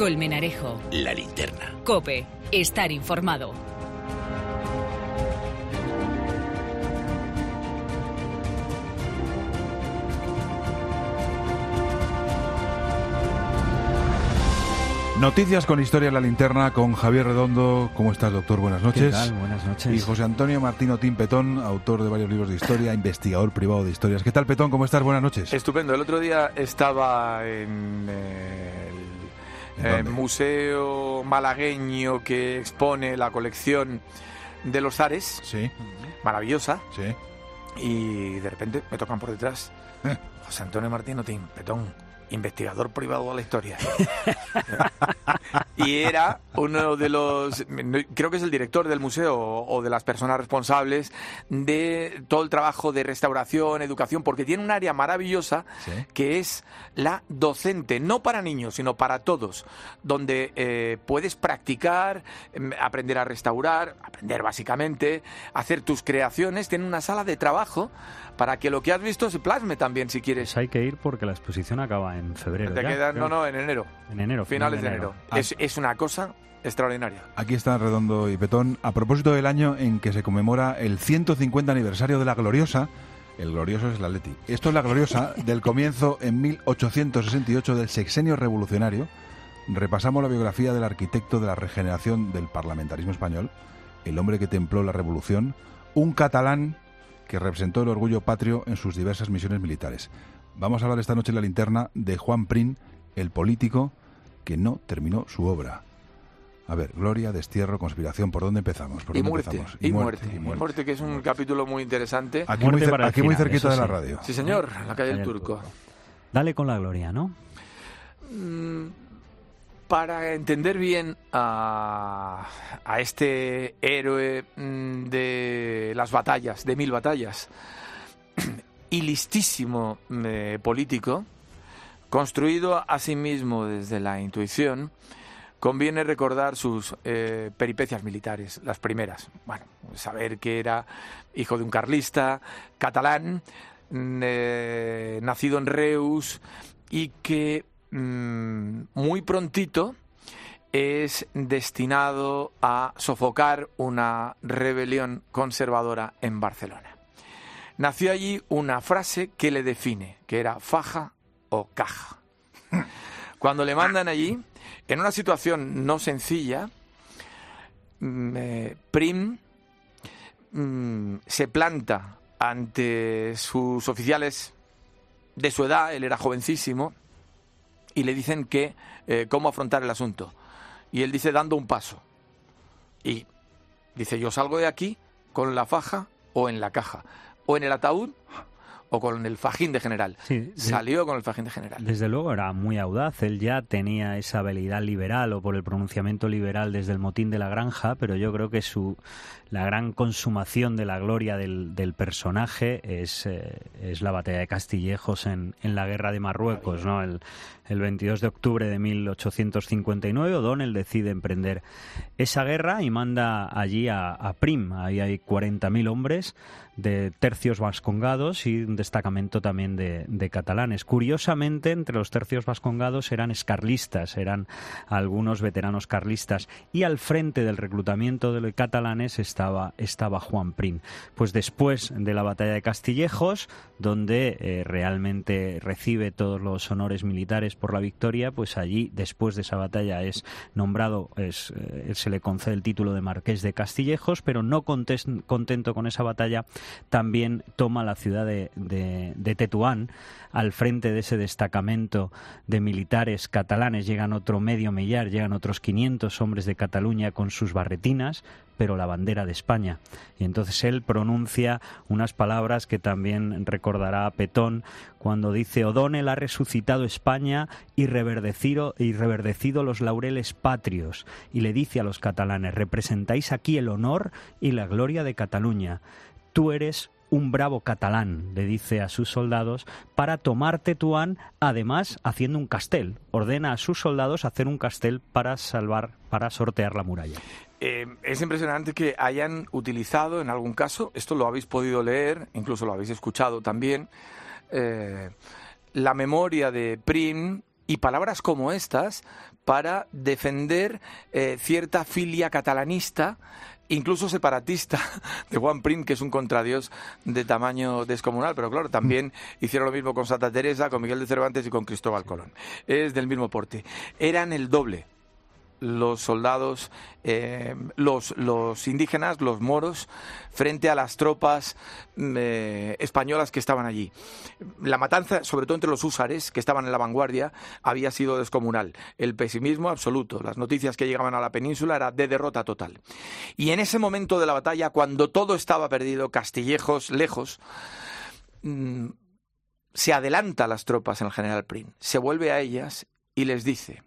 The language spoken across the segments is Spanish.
Colmenarejo. La Linterna. COPE. Estar informado. Noticias con Historia en la Linterna con Javier Redondo. ¿Cómo estás, doctor? Buenas noches. ¿Qué tal? Buenas noches. Y José Antonio Martín Otín Petón, autor de varios libros de historia, investigador privado de historias. ¿Qué tal, Petón? ¿Cómo estás? Buenas noches. Estupendo. El otro día estaba en el museo malagueño que expone la colección de los Ares. Sí. Maravillosa. Sí. Y de repente me tocan por detrás. José Antonio Martín Otín Petón, investigador privado de la historia. Y era uno de los, creo que es el director del museo o de las personas responsables de todo el trabajo de restauración, educación, porque tiene un área maravillosa, ¿sí?, que es la docente, no para niños, sino para todos, donde puedes practicar, aprender a restaurar, aprender básicamente, hacer tus creaciones. Tiene una sala de trabajo para que lo que has visto se plasme también, si quieres. Pues hay que ir porque la exposición acaba en febrero. Te quedan, no, en enero. En enero. Finales de enero. Es una cosa extraordinaria. Aquí está Redondo y Petón. A propósito del año en que se conmemora el 150 aniversario de la Gloriosa. El glorioso es el Atleti. Esto es la Gloriosa del comienzo en 1868 del sexenio revolucionario. Repasamos la biografía del arquitecto de la regeneración del parlamentarismo español, el hombre que templó la revolución, un catalán que representó el orgullo patrio en sus diversas misiones militares. Vamos a hablar esta noche en la Linterna de Juan Prim, el político que no terminó su obra. A ver, gloria, destierro, conspiración, ¿por dónde empezamos? Y muerte, que es un capítulo muy interesante. Aquí muy cerquita de la radio. Sí, señor, en la calle del Turco. Dale con la gloria, ¿no? Para entender bien a este héroe de las batallas, de 1000 batallas, y listísimo político, construido a sí mismo desde la intuición, conviene recordar sus peripecias militares, las primeras. Bueno, saber que era hijo de un carlista catalán, nacido en Reus, y que muy prontito es destinado a sofocar una rebelión conservadora en Barcelona. Nació allí una frase que le define, que era faja o caja. Cuando le mandan allí, en una situación no sencilla, Prim se planta ante sus oficiales de su edad, él era jovencísimo, y le dicen que cómo afrontar el asunto. Y él dice dando un paso. Y dice, yo salgo de aquí con la faja o en la caja, o en el ataúd o con el fajín de general. Sí, salió con el fajín de general. Desde luego era muy audaz. Él ya tenía esa habilidad liberal o por el pronunciamiento liberal desde el motín de la Granja, pero yo creo que la gran consumación de la gloria del personaje es la batalla de Castillejos en la guerra de Marruecos, ¿no? El 22 de octubre de 1859 O'Donnell decide emprender esa guerra y manda allí a Prim. Ahí hay 40.000 hombres de tercios vascongados y un destacamento también de catalanes. Curiosamente, entre los tercios vascongados eran escarlistas, eran algunos veteranos carlistas, y al frente del reclutamiento de los catalanes estaba Juan Prim. Pues después de la batalla de Castillejos, donde realmente recibe todos los honores militares por la victoria, pues allí, después de esa batalla, es nombrado, se le concede el título de Marqués de Castillejos, pero no contento con esa batalla, también toma la ciudad de Tetuán. Al frente de ese destacamento de militares catalanes llegan otro medio millar, llegan otros 500 hombres de Cataluña con sus barretinas, pero la bandera de España. Y entonces él pronuncia unas palabras que también recordará a Petón cuando dice: O'Donnell ha resucitado España y reverdecido los laureles patrios. Y le dice a los catalanes: representáis aquí el honor y la gloria de Cataluña. Tú eres un bravo catalán, le dice a sus soldados, para tomar Tetuán, además haciendo un castel. Ordena a sus soldados hacer un castel para sortear la muralla. Es impresionante que hayan utilizado en algún caso, esto lo habéis podido leer, incluso lo habéis escuchado también, la memoria de Prim y palabras como estas para defender cierta filia catalanista, incluso separatista, de Juan Prim, que es un contradios de tamaño descomunal, pero claro, también hicieron lo mismo con Santa Teresa, con Miguel de Cervantes y con Cristóbal Colón. Es del mismo porte. Eran el doble los soldados, los indígenas, los moros, frente a las tropas españolas que estaban allí. La matanza, sobre todo entre los húsares, que estaban en la vanguardia, había sido descomunal. El pesimismo absoluto. Las noticias que llegaban a la península era de derrota total. Y en ese momento de la batalla, cuando todo estaba perdido, Castillejos, lejos, se adelanta a las tropas en el general Prim, se vuelve a ellas y les dice: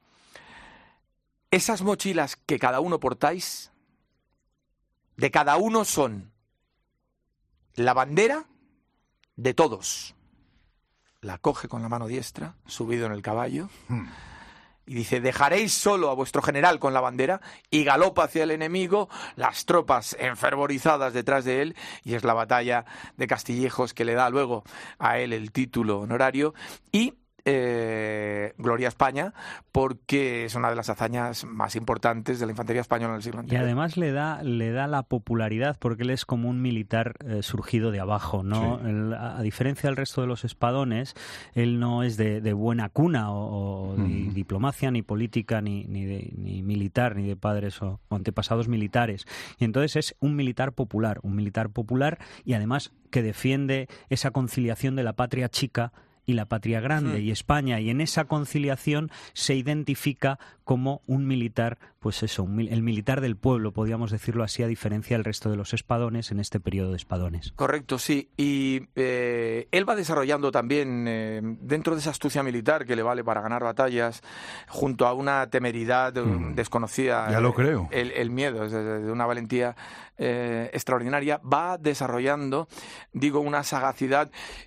esas mochilas que cada uno portáis, de cada uno son la bandera de todos. La coge con la mano diestra, subido en el caballo, y dice: dejaréis solo a vuestro general con la bandera, y galopa hacia el enemigo, las tropas enfervorizadas detrás de él, y es la batalla de Castillejos que le da luego a él el título honorario, y Gloria a España, porque es una de las hazañas más importantes de la infantería española en el siglo anterior. Y además le da la popularidad, porque él es como un militar surgido de abajo, ¿no? Sí. A diferencia del resto de los espadones, él no es de buena cuna o de diplomacia, ni política, ni militar, ni de padres o antepasados militares. Y entonces es un militar popular y además que defiende esa conciliación de la patria chica y la patria grande y España, y en esa conciliación se identifica como un militar, pues eso, el militar del pueblo, podríamos decirlo así, a diferencia del resto de los espadones en este periodo de espadones. Correcto, sí. Y él va desarrollando también, dentro de esa astucia militar que le vale para ganar batallas, junto a una temeridad desconocida. Ya lo creo. El miedo, es de una valentía extraordinaria. Va desarrollando, digo, una sagacidad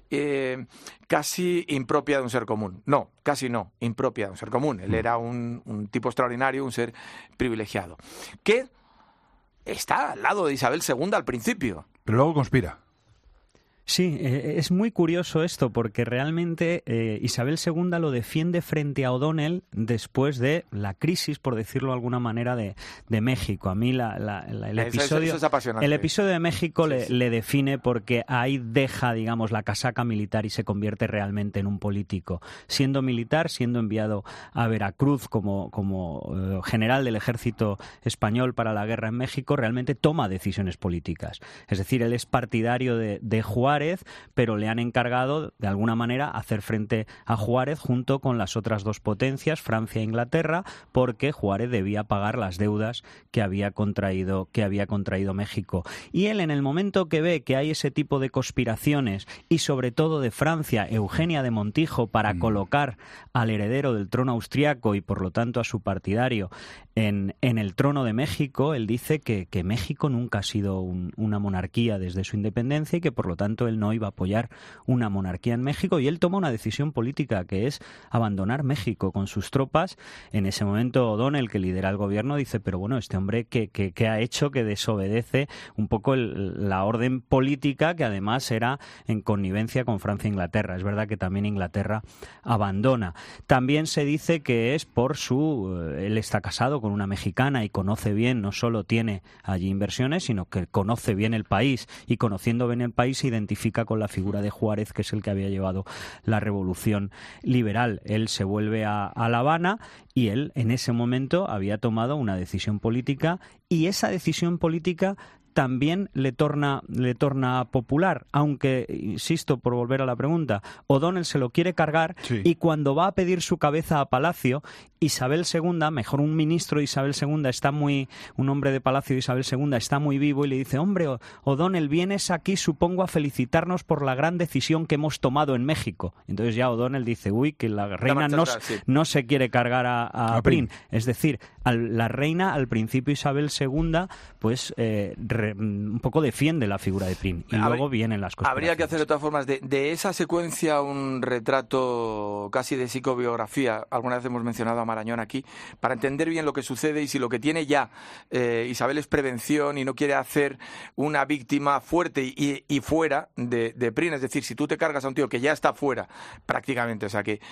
casi impropia de un ser común. No, casi no, impropia de un ser común. Él era un tipo extraordinario, un ser privilegiado, que está al lado de Isabel II al principio. Pero luego conspira. Sí, es muy curioso esto, porque realmente Isabel II lo defiende frente a O'Donnell después de la crisis, por decirlo de alguna manera, de México. A mí el episodio, eso es apasionante. El episodio de México le define, porque ahí deja, digamos, la casaca militar y se convierte realmente en un político. Siendo militar, siendo enviado a Veracruz como general del ejército español para la guerra en México, realmente toma decisiones políticas. Es decir, él es partidario de Juárez, pero le han encargado de alguna manera hacer frente a Juárez junto con las otras dos potencias, Francia e Inglaterra, porque Juárez debía pagar las deudas que había contraído México. Y él, en el momento que ve que hay ese tipo de conspiraciones, y sobre todo de Francia, Eugenia de Montijo, para colocar al heredero del trono austriaco y por lo tanto a su partidario en el trono de México, él dice que México nunca ha sido una monarquía desde su independencia y que por lo tanto él no iba a apoyar una monarquía en México, y él toma una decisión política, que es abandonar México con sus tropas. En ese momento O'Donnell, que lidera el gobierno, dice: pero bueno, este hombre que ha hecho, que desobedece un poco la orden política, que además era en connivencia con Francia e Inglaterra. Es verdad que también Inglaterra abandona. También se dice que es por él está casado con una mexicana y conoce bien, no solo tiene allí inversiones, sino que conoce bien el país, y conociendo bien el país se identifica con la figura de Juárez, que es el que había llevado la revolución liberal. Él se vuelve a La Habana, y él en ese momento había tomado una decisión política, y esa decisión política también le torna popular, aunque, insisto, por volver a la pregunta, O'Donnell se lo quiere cargar, sí. Y cuando va a pedir su cabeza a Palacio, Isabel II, mejor un ministro de Isabel II, un hombre de Palacio de Isabel II está muy vivo, y le dice: hombre, O'Donnell, vienes aquí, supongo, a felicitarnos por la gran decisión que hemos tomado en México. Entonces ya O'Donnell dice: uy, que la reina no se quiere cargar a Prim. Es decir, la reina, al principio Isabel II, pues un poco defiende la figura de Prin. Y luego vienen las cosas. Habría que hacer de todas formas de esa secuencia un retrato casi de psicobiografía. Alguna vez hemos mencionado a Marañón aquí, para entender bien lo que sucede y si lo que tiene ya Isabel es prevención y no quiere hacer una víctima fuerte y fuera de Prin. Es decir, si tú te cargas a un tío que ya está fuera prácticamente, o sea, que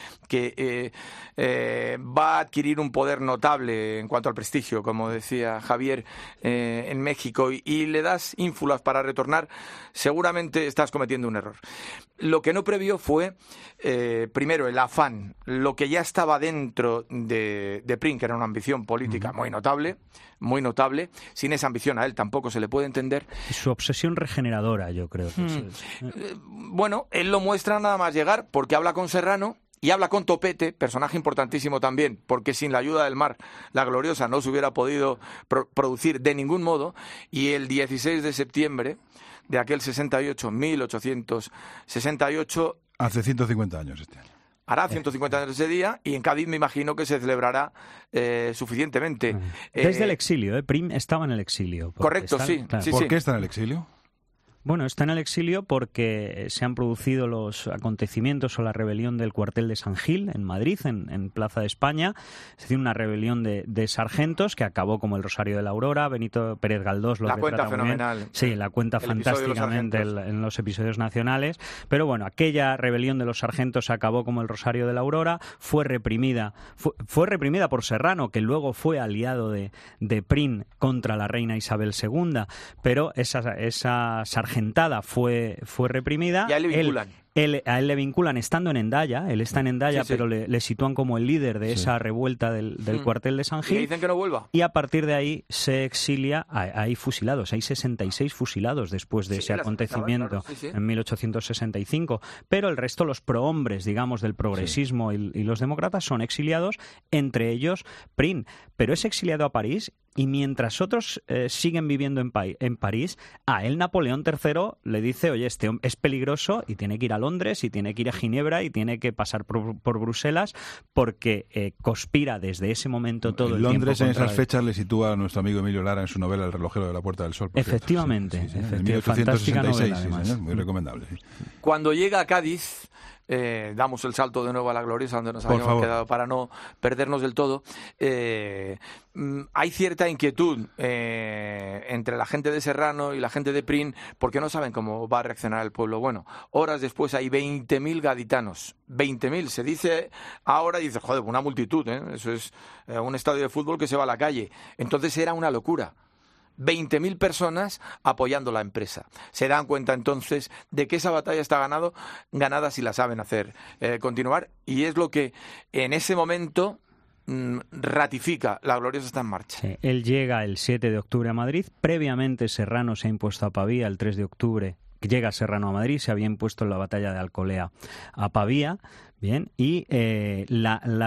va a adquirir un poder notable en cuanto al prestigio, como decía Javier, en México, y le das ínfulas para retornar, seguramente estás cometiendo un error. Lo que no previó fue, primero, el afán, lo que ya estaba dentro de Prin, que era una ambición política muy notable. Sin esa ambición a él tampoco se le puede entender. Y su obsesión regeneradora, yo creo. Bueno, él lo muestra nada más llegar, porque habla con Serrano y habla con Topete, personaje importantísimo también, porque sin la ayuda del mar, la Gloriosa no se hubiera podido producir de ningún modo, y el 16 de septiembre de aquel 1868... Hace 150 años este año. Hará 150 años ese día, y en Cádiz me imagino que se celebrará suficientemente. Desde el exilio, Prin estaba en el exilio. Correcto, sí. Claro. ¿Por qué está en el exilio? Bueno, está en el exilio porque se han producido los acontecimientos o la rebelión del cuartel de San Gil en Madrid, en Plaza de España. Es decir, una rebelión de sargentos que acabó como el Rosario de la Aurora. Benito Pérez Galdós lo retrata muy bien. La cuenta fenomenal. Sí, la cuenta fantásticamente en los episodios nacionales. Pero bueno, aquella rebelión de los sargentos acabó como el Rosario de la Aurora. Fue reprimida por Serrano, que luego fue aliado de Prin contra la reina Isabel II. Pero esa sargentada fue reprimida. Y a él le vinculan. A él le vinculan estando en Hendaya. Él está en Hendaya, pero le sitúan como el líder de esa revuelta del cuartel de San Gil. Y le dicen que no vuelva. Y a partir de ahí se exilia. Hay fusilados, hay 66 fusilados después de ese acontecimiento en 1865. Pero el resto, los prohombres, digamos, del progresismo y los demócratas son exiliados, entre ellos Prin. Pero es exiliado a París. Y mientras otros siguen viviendo en París, a él Napoleón III le dice, oye, este hombre es peligroso y tiene que ir a Londres y tiene que ir a Ginebra y tiene que pasar por Bruselas, porque conspira desde ese momento todo el tiempo. Londres en esas fechas le sitúa a nuestro amigo Emilio Lara en su novela El relojero de la Puerta del Sol. Efectivamente, en 1866, señor, muy recomendable. Sí. Cuando llega a Cádiz... damos el salto de nuevo a la Gloriosa, donde nos habíamos quedado para no perdernos del todo. Hay cierta inquietud entre la gente de Serrano y la gente de Prin, porque no saben cómo va a reaccionar el pueblo. Bueno, horas después hay 20.000 gaditanos. 20.000, se dice ahora, y dices, joder, una multitud, eso es un estadio de fútbol que se va a la calle. Entonces era una locura. 20.000 personas apoyando la empresa. Se dan cuenta entonces de que esa batalla está ganada si la saben hacer continuar, y es lo que en ese momento ratifica la Gloriosa está en marcha. Sí, él llega el 7 de octubre a Madrid. Previamente Serrano se ha impuesto a Pavía el 3 de octubre. Llega Serrano a Madrid, se había impuesto en la batalla de Alcolea a Pavía. Bien, y la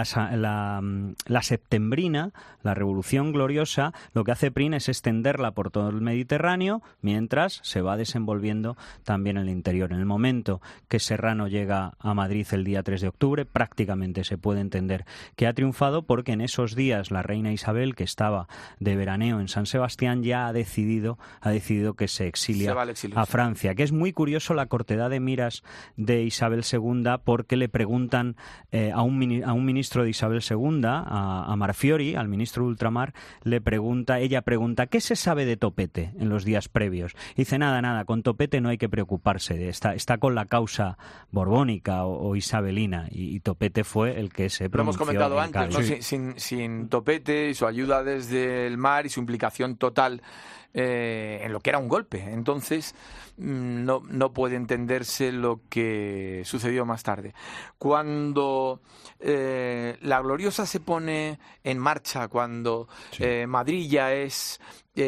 septembrina, la Revolución Gloriosa, lo que hace Prin es extenderla por todo el Mediterráneo, mientras se va desenvolviendo también en el interior. En el momento que Serrano llega a Madrid el día 3 de octubre, prácticamente se puede entender que ha triunfado, porque en esos días la reina Isabel, que estaba de veraneo en San Sebastián, ya ha decidido que se exilia a Francia. Que es muy curioso la cortedad de miras de Isabel II, porque le preguntan a un ministro de Isabel II, a Marfiori, al ministro de Ultramar, ella pregunta, ¿qué se sabe de Topete en los días previos? Y dice, nada, con Topete no hay que preocuparse, está con la causa borbónica o isabelina, y Topete fue el que se pronunció. Lo hemos comentado antes, ¿no? Sin Topete y su ayuda desde el mar y su implicación total en lo que era un golpe. Entonces no puede entenderse lo que sucedió más tarde. Cuando la Gloriosa se pone en marcha, cuando Madrid ya es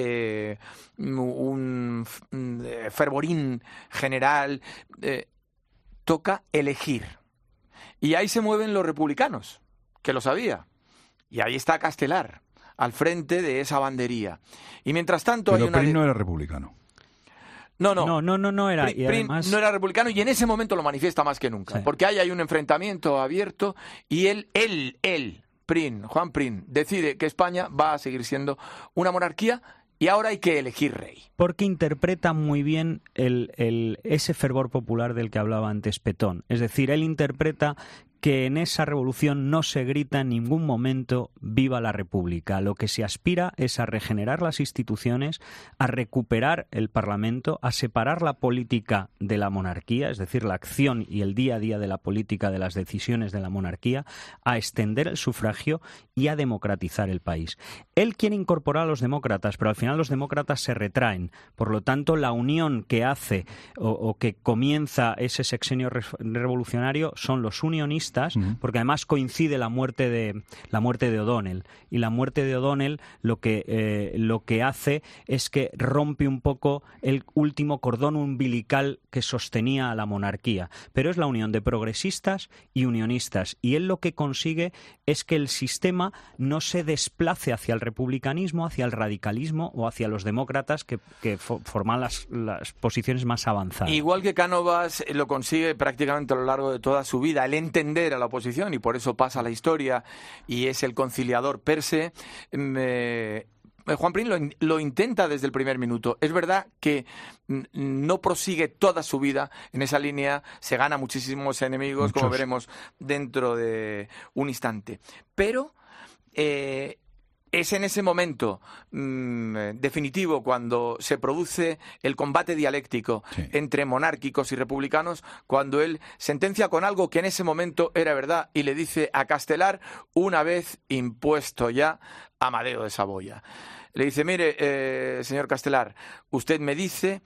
un fervorín general, toca elegir. Y ahí se mueven los republicanos, que lo sabía. Y ahí está Castelar, al frente de esa bandería. Y mientras tanto pero Prin no era republicano. No era. Prin no era republicano, y en ese momento lo manifiesta más que nunca. Sí. Porque ahí hay un enfrentamiento abierto, y Juan Prin, decide que España va a seguir siendo una monarquía y ahora hay que elegir rey. Porque interpreta muy bien ese fervor popular del que hablaba antes Petón. Es decir, él interpreta que en esa revolución no se grita en ningún momento «Viva la República». Lo que se aspira es a regenerar las instituciones, a recuperar el Parlamento, a separar la política de la monarquía, es decir, la acción y el día a día de la política de las decisiones de la monarquía, a extender el sufragio y a democratizar el país. Él quiere incorporar a los demócratas, pero al final los demócratas se retraen. Por lo tanto, la unión que hace o que comienza ese sexenio revolucionario son los unionistas, porque además coincide la muerte de O'Donnell, y la muerte de O'Donnell lo que hace es que rompe un poco el último cordón umbilical que sostenía a la monarquía, pero es la unión de progresistas y unionistas, y él lo que consigue es que el sistema no se desplace hacia el republicanismo, hacia el radicalismo o hacia los demócratas que forman las posiciones más avanzadas. Igual que Cánovas lo consigue prácticamente a lo largo de toda su vida, el entender a la oposición, y por eso pasa la historia y es el conciliador per se. Juan Prim lo intenta desde el primer minuto. Es verdad que no prosigue toda su vida en esa línea, se gana muchísimos enemigos, como veremos dentro de un instante. Pero es en ese momento definitivo cuando se produce el combate dialéctico entre monárquicos y republicanos, cuando él sentencia con algo que en ese momento era verdad y le dice a Castelar, una vez impuesto ya, Amadeo de Saboya. Le dice, mire, señor Castelar, usted me dice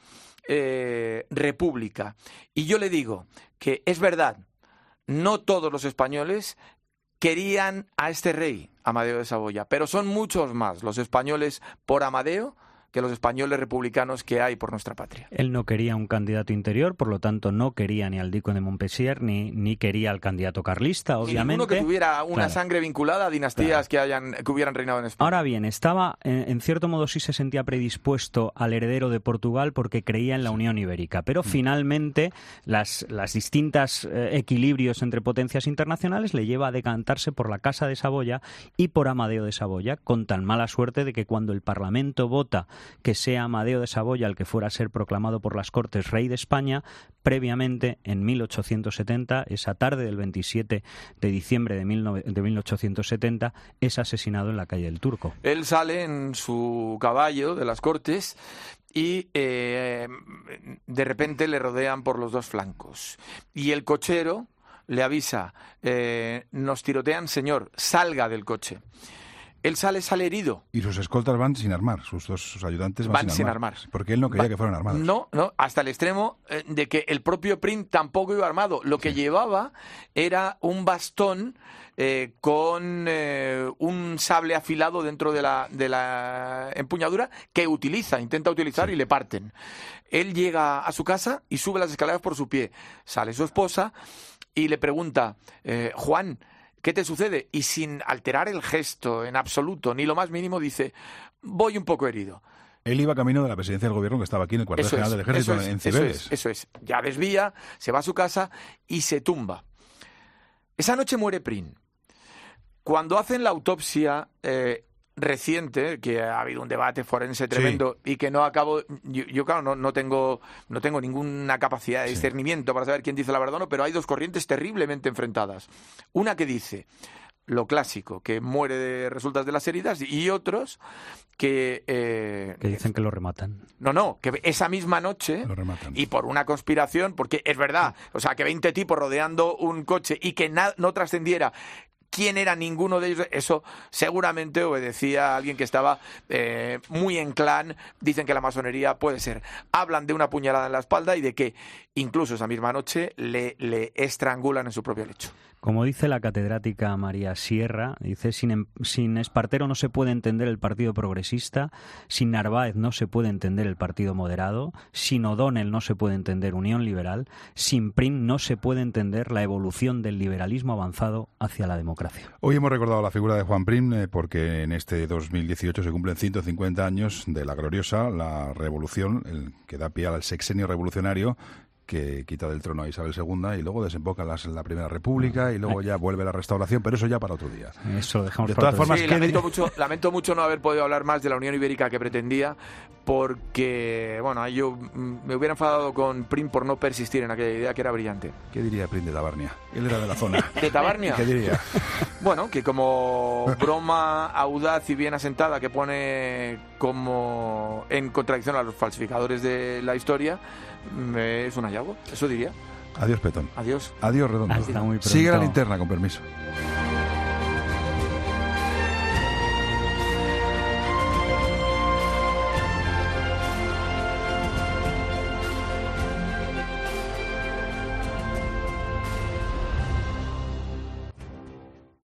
república, y yo le digo que es verdad, no todos los españoles querían a este rey, Amadeo de Saboya, pero son muchos más los españoles por Amadeo que los españoles republicanos que hay por nuestra patria. Él no quería un candidato interior, por lo tanto no quería ni al Duque de Montpensier ni quería al candidato carlista, obviamente. Ninguno que tuviera una sangre vinculada a dinastías que hubieran reinado en España. Ahora bien, estaba, en cierto modo sí se sentía predispuesto al heredero de Portugal porque creía en la Unión Ibérica, pero finalmente las distintas equilibrios entre potencias internacionales le lleva a decantarse por la Casa de Saboya y por Amadeo de Saboya, con tan mala suerte de que cuando el Parlamento vota que sea Amadeo de Saboya el que fuera a ser proclamado por las Cortes rey de España, previamente, en 1870, esa tarde del 27 de diciembre de 1870, es asesinado en la calle del Turco. Él sale en su caballo de las Cortes y de repente le rodean por los dos flancos. Y el cochero le avisa, nos tirotean, señor, salga del coche. Él sale herido. Y sus escoltas van sin armar, sus ayudantes van sin armar. Porque él no quería que fueran armados. No, hasta el extremo de que el propio Prim tampoco iba armado. Lo que llevaba era un bastón con un sable afilado dentro de la empuñadura que intenta utilizar y le parten. Él llega a su casa y sube las escaleras por su pie. Sale su esposa y le pregunta, Juan, ¿qué te sucede? Y sin alterar el gesto en absoluto, ni lo más mínimo, dice, voy un poco herido. Él iba camino de la presidencia del gobierno que estaba aquí en el cuartel general del ejército en Cibeles. Eso es. Ya desvía, se va a su casa y se tumba. Esa noche muere Prim. Cuando hacen la autopsia reciente, que ha habido un debate forense tremendo y que no acabo, yo claro, no tengo ninguna capacidad de discernimiento para saber quién dice la verdad o no, pero hay dos corrientes terriblemente enfrentadas. Una que dice lo clásico, que muere de resultas de las heridas, y otros que dicen que lo rematan. No, que esa misma noche, y por una conspiración, porque es verdad, o sea, que 20 tipos rodeando un coche y que no trascendiera quién era ninguno de ellos, eso seguramente obedecía a alguien que estaba muy en clan. Dicen que la masonería puede ser. Hablan de una puñalada en la espalda y de que incluso esa misma noche le estrangulan en su propio lecho. Como dice la catedrática María Sierra, dice, sin Espartero no se puede entender el Partido Progresista, sin Narváez no se puede entender el Partido Moderado, sin O'Donnell no se puede entender Unión Liberal, sin Prim no se puede entender la evolución del liberalismo avanzado hacia la democracia. Hoy hemos recordado la figura de Juan Prim porque en este 2018 se cumplen 150 años de la gloriosa, la revolución, el que da pie al sexenio revolucionario, que quita del trono a Isabel II y luego desemboca en la Primera República y luego ya vuelve la Restauración, pero eso ya para otro día. Eso lo dejamos de para todas formas. Sí, lamento mucho no haber podido hablar más de la Unión Ibérica que pretendía, porque, bueno, yo me hubiera enfadado con Prim por no persistir en aquella idea que era brillante. ¿Qué diría Prim de Tabarnia? Él era de la zona. ¿De Tabarnia? ¿Qué diría? Bueno, que como broma audaz y bien asentada que pone como en contradicción a los falsificadores de la historia, es un hallazgo, eso diría. Adiós, Petón. Adiós. Adiós, Redondo. Hasta muy pronto. Sigue la linterna, con permiso.